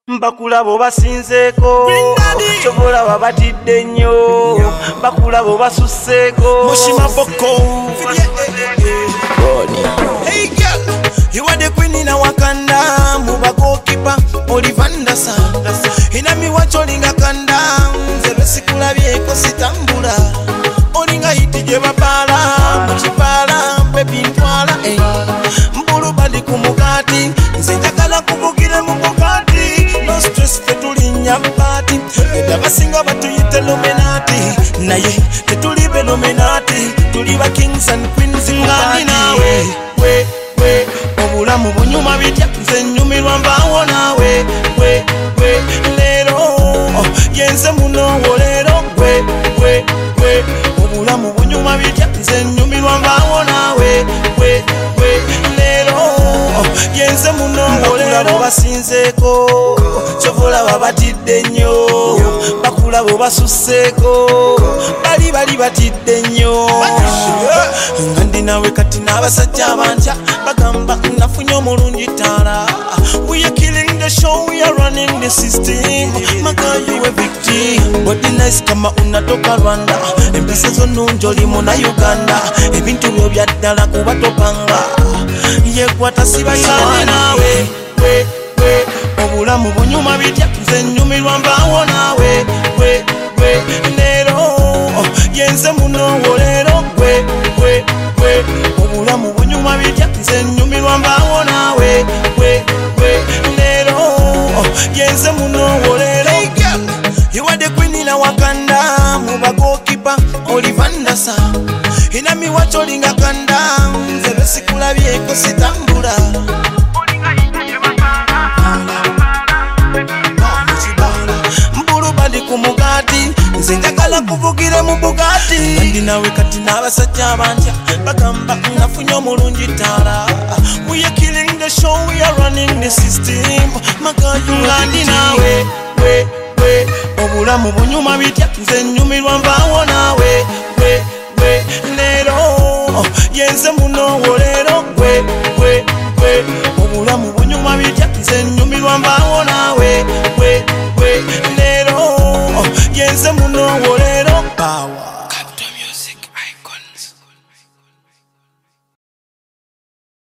Bakulabo basinzeko chobola babatidde nnyo bakulabo basusseko Mushima Boko Hey girl, you are the queen in Wakanda Muba goalkeeper, Olivanda Sanda Inami wacholinga kanda Nzebe sikulabyeko sitambula Olinga hiti jeba pala Muchipala, baby ntwala Mbulu bandi kumugati Nzenjagala kubukire mubukati No stress fetulinya party Edabasinga batuyite Illuminati Naye tetulibe Illuminati Tuliba kings and queens ngani nawe we obulamu bunyuma bitya nze nyumirwa mbawo nawe we lero yenze muno lero we obulamu bunyuma bitya nze nyumirwa mbawo nawe we lero yenze muno lero basinzeko chovola babatidde nnyo bakulabo basusseko bali batidde nnyo ngandi nawe kati n'abasajja abanja bagamba nafunye omulungi ttaala we are killing the show we are running the system maka you a victim body nice kama unatoka Rwanda empisa zonungi oli muna Uganda ebintu byo bya ddala kuba topanga yekwata sibayani nawe we obulamu bunyuma bitya nze nyumirwa mbawo nawe we lero yenze muno lero we obulamu bunyuma bitya nze nyumirwa mbawo nawe we lero yenze muno lero you are the queen in Wakanda Muba goalkeeper Olivanda Sanda Inami wacholinga kanda Nzebe sikulabyeko sitambula Mbulu bandi kumugati Nzenjagala kuvugire mu Bugatti Kandi nawe kati n'abasajja abanja bagamba nafunye omulungi ttaala we are killing the show we are running the system magayu ngandi nawe we obulamu bunyuma bitya nze nyumirwa mbawo nawe we lero yenze muno lero we obulamu bunyuma bitya nze nyumirwa mbawo nawe we lero yenze muno